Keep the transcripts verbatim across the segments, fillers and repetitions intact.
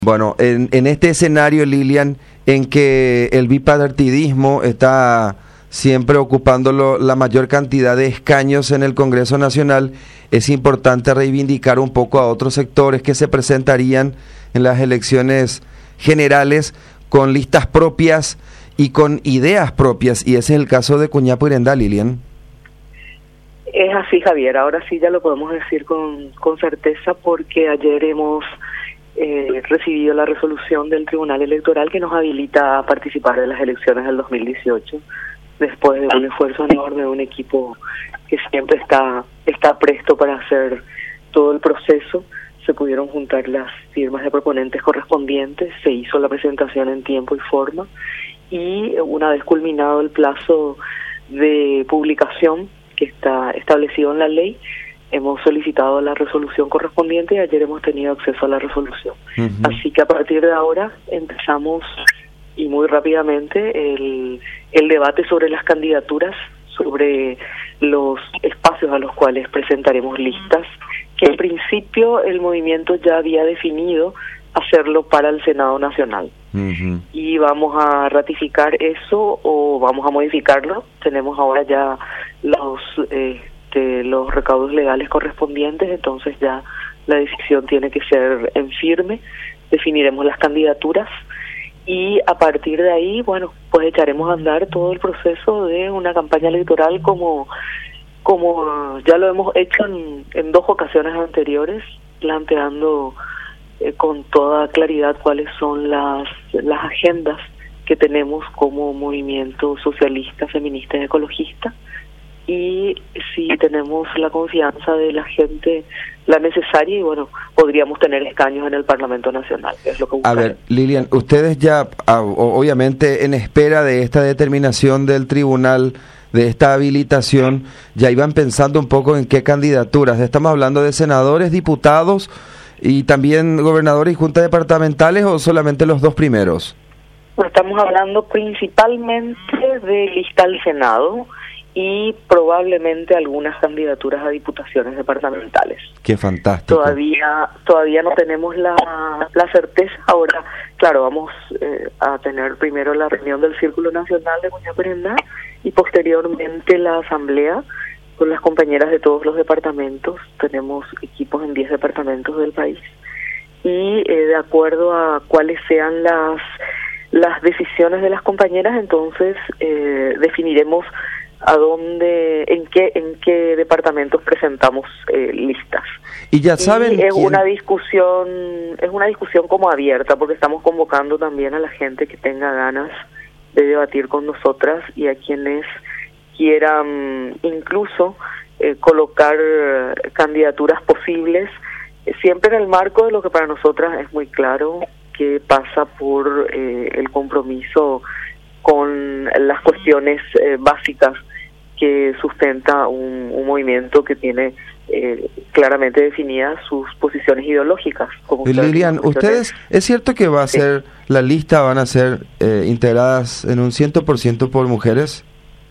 Bueno, en, en este escenario, Lilian, en que el bipartidismo está siempre ocupando lo- la mayor cantidad de escaños en el Congreso Nacional, es importante reivindicar un poco a otros sectores que se presentarían en las elecciones generales con listas propias y con ideas propias, y ese es el caso de Cuñapirendá, Lilian. Es así, Javier. Ahora sí ya lo podemos decir con, con certeza porque ayer hemos eh, recibido la resolución del Tribunal Electoral que nos habilita a participar de las elecciones del dos mil dieciocho, después de un esfuerzo enorme de un equipo que siempre está, está presto para hacer todo el proceso. Se pudieron juntar las firmas de proponentes correspondientes, se hizo la presentación en tiempo y forma, y una vez culminado el plazo de publicación que está establecido en la ley, hemos solicitado la resolución correspondiente y ayer hemos tenido acceso a la resolución. Uh-huh. Así que a partir de ahora empezamos, y muy rápidamente, el, el debate sobre las candidaturas, sobre los espacios a los cuales presentaremos listas, que en principio el movimiento ya había definido hacerlo para el Senado Nacional. Uh-huh. Y vamos a ratificar eso o vamos a modificarlo. Tenemos ahora ya los eh, de los recaudos legales correspondientes, entonces ya la decisión tiene que ser en firme. Definiremos las candidaturas y a partir de ahí, bueno, pues echaremos a andar todo el proceso de una campaña electoral como como ya lo hemos hecho en, en dos ocasiones anteriores, planteando eh, con toda claridad cuáles son las las agendas que tenemos como movimiento socialista, feminista y ecologista. Y si tenemos la confianza de la gente, la necesaria, y bueno, podríamos tener escaños en el Parlamento Nacional, que es lo que buscamos. A ver, Lilian, ustedes ya, obviamente, en espera de esta determinación del tribunal, de esta habilitación, ya iban pensando un poco en qué candidaturas. Estamos hablando de senadores, diputados y también gobernadores y juntas departamentales, ¿o solamente los dos primeros? Pues estamos hablando principalmente de lista al Senado y probablemente algunas candidaturas a diputaciones departamentales. ¡Qué fantástico! Todavía todavía no tenemos la, la certeza. Ahora, claro, vamos eh, a tener primero la reunión del Círculo Nacional de Cuñapirendá y posteriormente la asamblea con las compañeras de todos los departamentos. Tenemos equipos en diez departamentos del país y eh, de acuerdo a cuáles sean las las decisiones de las compañeras, entonces eh, definiremos a dónde, en qué, en qué departamentos presentamos eh, listas. Y ya saben, y es quién... una discusión, es una discusión como abierta, porque estamos convocando también a la gente que tenga ganas de debatir con nosotras y a quienes quieran incluso eh, colocar candidaturas posibles, eh, siempre en el marco de lo que para nosotras es muy claro, que pasa por eh, el compromiso con las cuestiones eh, básicas que sustenta un, un movimiento que tiene eh, claramente definidas sus posiciones ideológicas. Como ustedes, Lilian, ustedes, ¿es cierto que va a sí. ser, la lista van a ser eh, integradas en un cien por ciento por mujeres?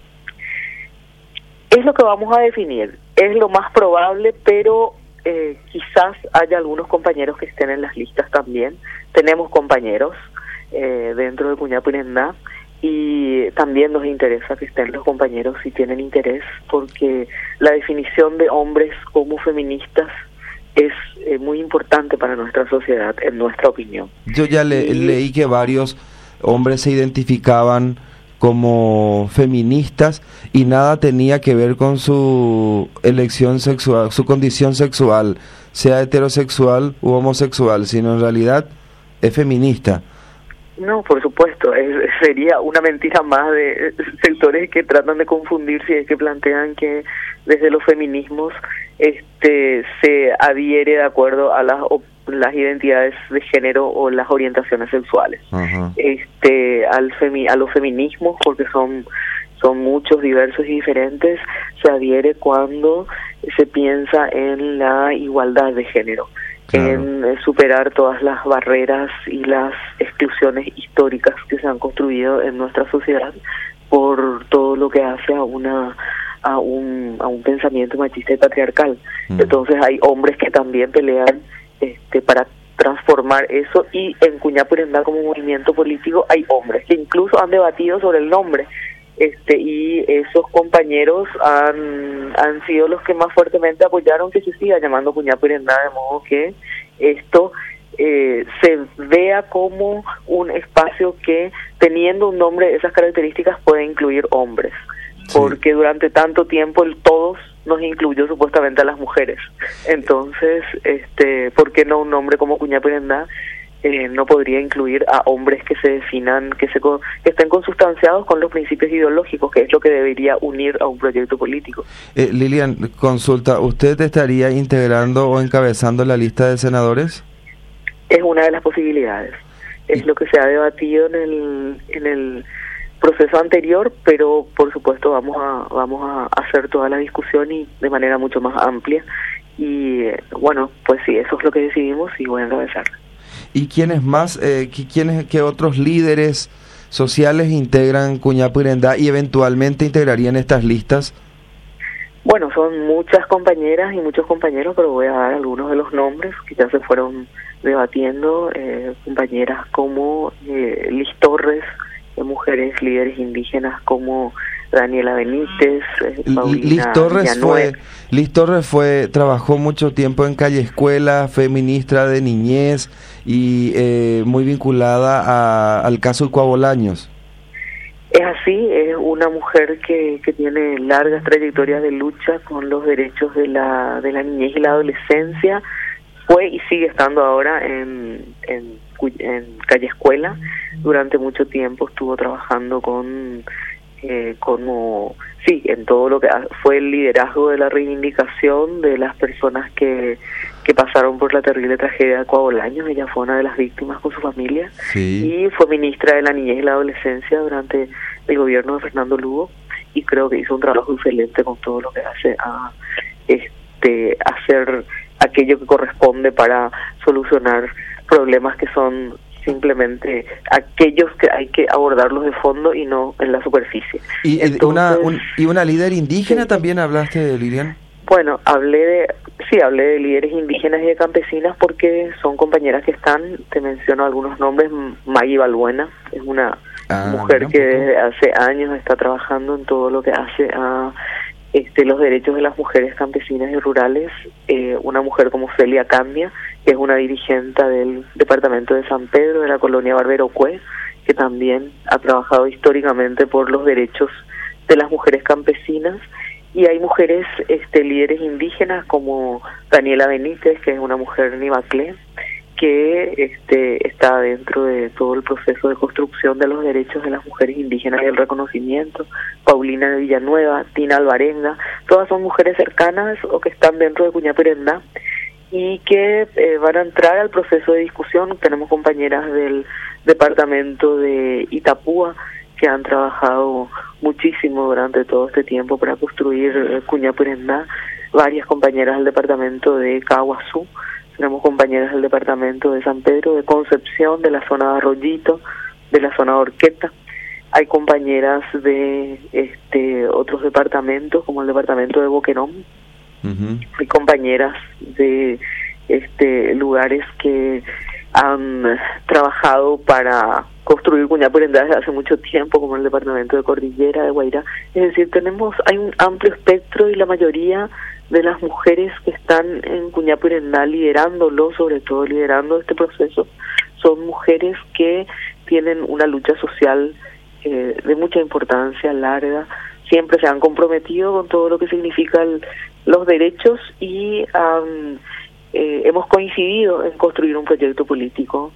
Es lo que vamos a definir, es lo más probable, pero eh, quizás haya algunos compañeros que estén en las listas también. Tenemos compañeros eh, dentro de Cuñapirendá, y también nos interesa que estén los compañeros si tienen interés, porque la definición de hombres como feministas es eh, muy importante para nuestra sociedad, en nuestra opinión. Yo ya le, y... leí que varios hombres se identificaban como feministas y nada tenía que ver con su elección sexual, su condición sexual, sea heterosexual u homosexual, sino en realidad es feminista. No, por supuesto, es, sería una mentira más de sectores que tratan de confundir si es que plantean que desde los feminismos este se adhiere de acuerdo a las las identidades de género o las orientaciones sexuales. Uh-huh. Este al femi, a los feminismos, porque son son muchos, diversos y diferentes, se adhiere cuando se piensa en la igualdad de género. Claro. En eh, superar todas las barreras y las exclusiones históricas que se han construido en nuestra sociedad por todo lo que hace a una a un a un pensamiento machista y patriarcal. Mm. Entonces hay hombres que también pelean este para transformar eso, y en Cuñapurendá como movimiento político hay hombres que incluso han debatido sobre el nombre, este y esos compañeros han, han sido los que más fuertemente apoyaron que se siga llamando Cuñapurendá, de modo que esto eh, se vea como un espacio que, teniendo un nombre de esas características, puede incluir hombres, sí. Porque durante tanto tiempo el todos nos incluyó supuestamente a las mujeres. Entonces, este, ¿por qué no un nombre como Cuñapurendá eh, no podría incluir a hombres que se definan, que se que estén consustanciados con los principios ideológicos, que es lo que debería unir a un proyecto político? Eh, Lilian, consulta, ¿usted estaría integrando o encabezando la lista de senadores? Es una de las posibilidades. Es lo que se ha debatido en el en el proceso anterior, pero por supuesto vamos a vamos a hacer toda la discusión y de manera mucho más amplia, y eh, bueno, pues sí, eso es lo que decidimos y voy a encabezar. ¿Y quiénes más, eh, quiénes, qué otros líderes sociales integran Cuñapurendá y eventualmente integrarían estas listas? Bueno, son muchas compañeras y muchos compañeros, pero voy a dar algunos de los nombres que ya se fueron debatiendo. Eh, compañeras como eh, Liz Torres, eh, mujeres líderes indígenas como Daniela Benítez, eh, Paulina Liz Torres Villanueva. fue, Liz Torres fue, trabajó mucho tiempo en Calle Escuela, fue ministra de Niñez y eh, muy vinculada a, al caso Cuabolaños. Es así, es una mujer que, que tiene largas trayectorias de lucha con los derechos de la de la niñez y la adolescencia. Fue y sigue estando ahora en, en, en Calle Escuela. Durante mucho tiempo estuvo trabajando con eh, como sí en todo lo que fue el liderazgo de la reivindicación de las personas que que pasaron por la terrible tragedia de Cuabolaños. Ella fue una de las víctimas con su familia, sí. Y fue ministra de la niñez y la adolescencia durante el gobierno de Fernando Lugo, y creo que hizo un trabajo excelente con todo lo que hace a este hacer aquello que corresponde para solucionar problemas que son simplemente aquellos que hay que abordarlos de fondo y no en la superficie. Y Entonces, una un, y una líder indígena sí. También hablaste, Lilian. Bueno, hablé de sí, hablé de líderes indígenas y de campesinas porque son compañeras que están, te menciono algunos nombres. Maggie Balbuena es una ah, mujer que desde hace años está trabajando en todo lo que hace a este los derechos de las mujeres campesinas y rurales. Eh, una mujer como Celia Cambia, que es una dirigente del departamento de San Pedro, de la colonia Barberocue, que también ha trabajado históricamente por los derechos de las mujeres campesinas. Y hay mujeres este, líderes indígenas como Daniela Benítez, que es una mujer nibaclé, que este, está dentro de todo el proceso de construcción de los derechos de las mujeres indígenas y el reconocimiento. Paulina de Villanueva, Tina Alvarenga, todas son mujeres cercanas o que están dentro de Cuñapurendá y que eh, van a entrar al proceso de discusión. Tenemos compañeras del departamento de Itapúa que han trabajado muchísimo durante todo este tiempo para construir eh, Cuñapurendá, varias compañeras del departamento de Caguazú, tenemos compañeras del departamento de San Pedro, de Concepción, de la zona de Arroyito, de la zona de Orqueta. Hay compañeras de este otros departamentos, como el departamento de Boquerón. Uh-huh. Hay compañeras de este lugares que han trabajado para construir Cuñapurendá desde hace mucho tiempo, como el departamento de Cordillera, de Guairá. Es decir, tenemos hay un amplio espectro y la mayoría de las mujeres que están en Cuñapurendá liderándolo, sobre todo liderando este proceso, son mujeres que tienen una lucha social eh, de mucha importancia, larga, siempre se han comprometido con todo lo que significan los derechos y um, eh, hemos coincidido en construir un proyecto político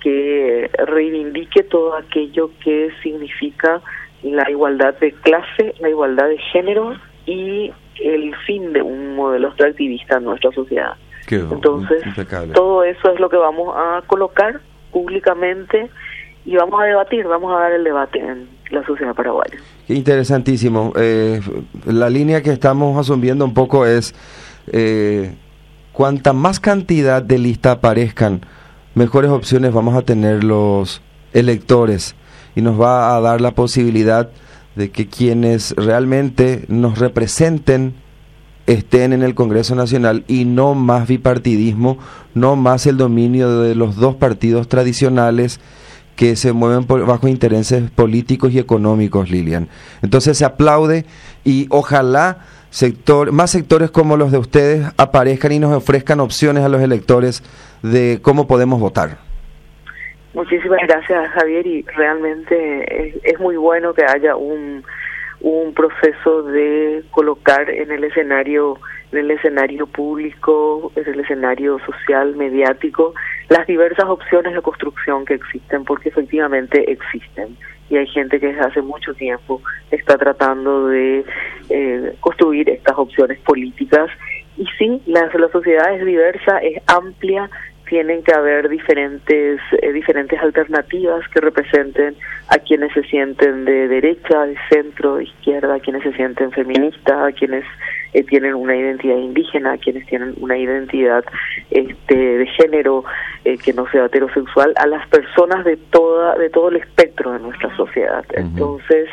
que reivindique todo aquello que significa la igualdad de clase, la igualdad de género y el fin de un modelo extractivista en nuestra sociedad. Qué Entonces, impecable. Todo eso es lo que vamos a colocar públicamente y vamos a debatir, vamos a dar el debate en la sociedad paraguaya. Interesantísimo. Eh, la línea que estamos asumiendo un poco es eh, cuanta más cantidad de listas aparezcan, mejores opciones vamos a tener los electores y nos va a dar la posibilidad de que quienes realmente nos representen estén en el Congreso Nacional y no más bipartidismo, no más el dominio de los dos partidos tradicionales que se mueven por, bajo intereses políticos y económicos, Lilian. Entonces se aplaude y ojalá sector, más sectores como los de ustedes aparezcan y nos ofrezcan opciones a los electores de cómo podemos votar. Muchísimas gracias, Javier, y realmente es, es muy bueno que haya un un proceso de colocar en el escenario en el escenario público, en el escenario social, mediático, las diversas opciones de construcción que existen, porque efectivamente existen. Y hay gente que desde hace mucho tiempo está tratando de eh, construir estas opciones políticas. Y sí, la, la sociedad es diversa, es amplia, tienen que haber diferentes eh, diferentes alternativas que representen a quienes se sienten de derecha, de centro, de izquierda, a quienes se sienten feministas, a quienes eh, tienen una identidad indígena, a quienes tienen una identidad este, de género eh, que no sea heterosexual, a las personas de toda de todo el espectro de nuestra sociedad. Uh-huh. Entonces,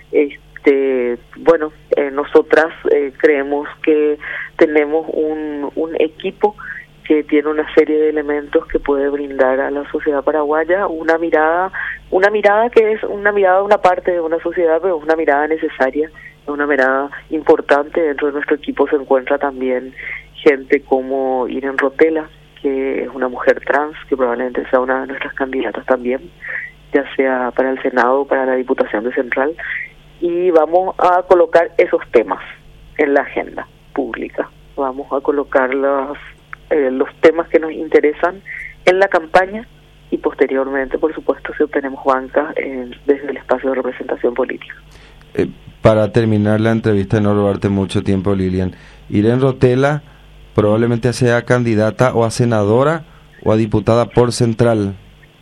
este, bueno, eh, nosotras eh, creemos que tenemos un, un equipo que tiene una serie de elementos que puede brindar a la sociedad paraguaya una mirada, una mirada que es una mirada de una parte de una sociedad, pero una mirada necesaria, una mirada importante. Dentro de nuestro equipo se encuentra también gente como Irene Rotela, que es una mujer trans, que probablemente sea una de nuestras candidatas también, ya sea para el Senado o para la Diputación de Central, y vamos a colocar esos temas en la agenda pública. Vamos a colocar las Eh, los temas que nos interesan en la campaña y posteriormente, por supuesto, si obtenemos bancas eh, desde el espacio de representación política. Eh, para terminar la entrevista y no robarte mucho tiempo, Lilian, Irene Rotela probablemente sea candidata o a senadora o a diputada por Central.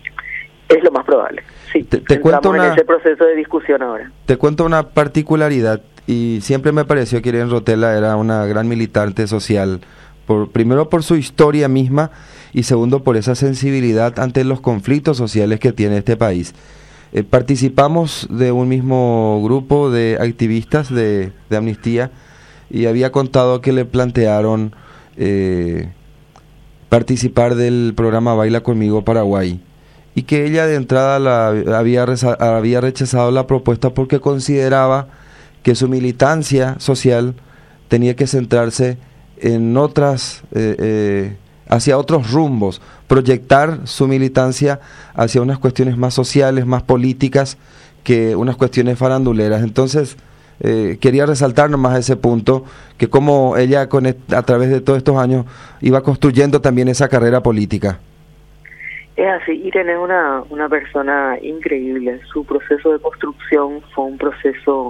Es lo más probable, sí. Te, te cuento una, en ese proceso de discusión ahora. Te cuento una particularidad, y siempre me pareció que Irene Rotela era una gran militante social. Por, primero por su historia misma y segundo por esa sensibilidad ante los conflictos sociales que tiene este país. Eh, participamos de un mismo grupo de activistas de, de Amnistía y había contado que le plantearon eh, participar del programa Baila Conmigo Paraguay y que ella de entrada la, había, reza, había rechazado la propuesta porque consideraba que su militancia social tenía que centrarse en otras, eh, eh, hacia otros rumbos, proyectar su militancia hacia unas cuestiones más sociales, más políticas, que unas cuestiones faranduleras. Entonces, eh, quería resaltar nomás ese punto, que como ella con et- a través de todos estos años iba construyendo también esa carrera política. Es así, Irene es una, una persona increíble. Su proceso de construcción fue un proceso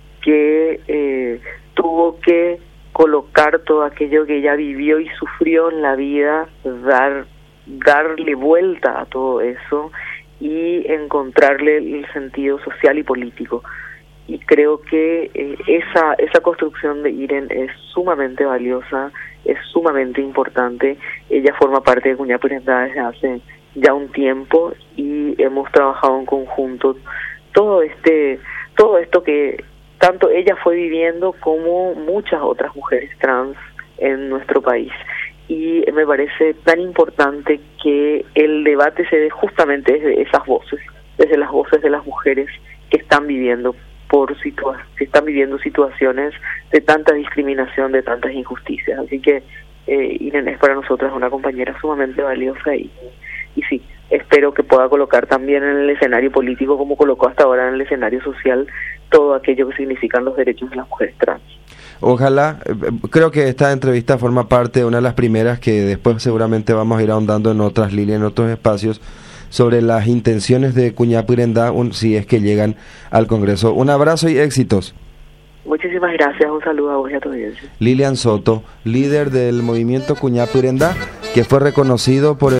que eh, tuvo que colocar todo aquello que ella vivió y sufrió en la vida, dar darle vuelta a todo eso y encontrarle el sentido social y político. Y creo que eh, esa esa construcción de Irene es sumamente valiosa, es sumamente importante. Ella forma parte de Cuñapurendá desde hace ya un tiempo y hemos trabajado en conjunto todo este todo esto que tanto ella fue viviendo como muchas otras mujeres trans en nuestro país. Y me parece tan importante que el debate se dé justamente desde esas voces, desde las voces de las mujeres que están viviendo por situa- que están viviendo situaciones de tanta discriminación, de tantas injusticias. Así que eh, Irene es para nosotras una compañera sumamente valiosa y, y sí, espero que pueda colocar también en el escenario político, como colocó hasta ahora en el escenario social, todo aquello que significan los derechos de las mujeres trans. Ojalá, creo que esta entrevista forma parte de una de las primeras que después seguramente vamos a ir ahondando en otras líneas, en otros espacios, sobre las intenciones de Cuñapurendá, un, si es que llegan al Congreso. Un abrazo y éxitos. Muchísimas gracias, un saludo a vos y a tu audiencia. Lilian Soto, líder del movimiento Cuñapurendá, que fue reconocido por el